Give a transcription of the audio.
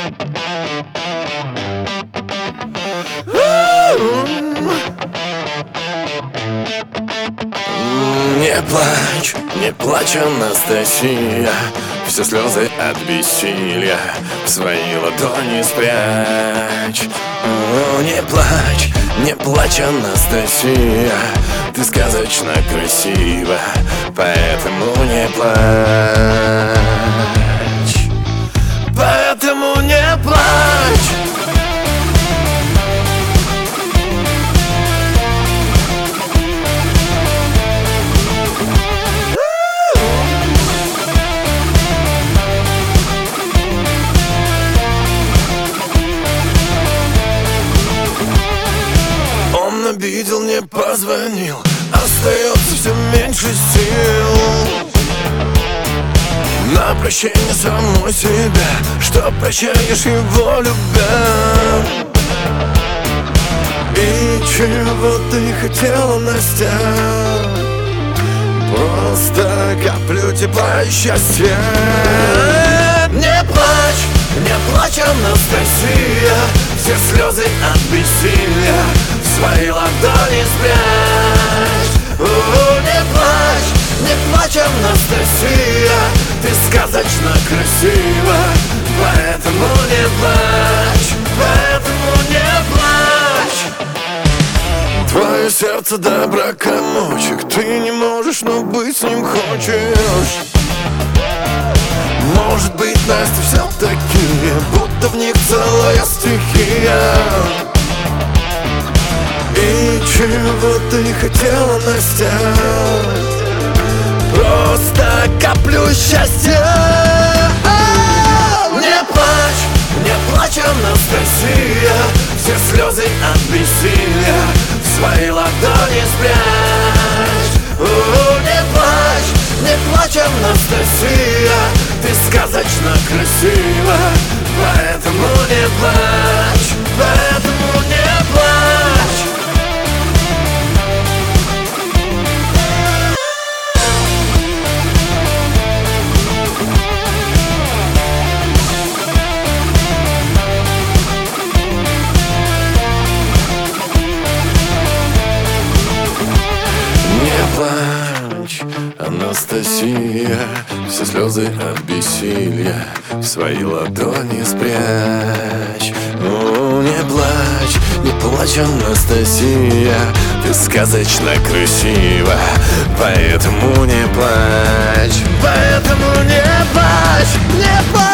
Не плачь, не плачь, Анастасия, все слезы от бессилия в свои ладони спрячь. Не плачь, Анастасия, ты сказочно красива, поэтому не плачь. Поэтому не плачь. Он обидел, не позвонил, остается все меньше сил на прощение самой себя, что прощаешь его любя. И чего ты хотела, Настя? Просто каплю тепла и счастья. Не плачь, Анастасия, все слезы от бессилия в свои ладони спрячь. Не плачь, Анастасия, ты сказочно красива, поэтому не плачь, поэтому не плачь. Твое сердце до брака мочек, ты не можешь, но быть с ним хочешь. Может быть, Настя, все такие, будто в них целая стихия. И чего ты хотела, Настя? Просто каплю счастья. Не плачь, Анастасия, все слезы от бессилия в свои ладони спрячь. Не плачь, Анастасия, ты сказочно красива, поэтому не плачь, поэтому не плачь. Не плачь, Анастасия, все слезы от бессилия в свои ладони спрячь. Не плачь, Анастасия, ты сказочно красива, поэтому не плачь, поэтому не плачь, не плачь.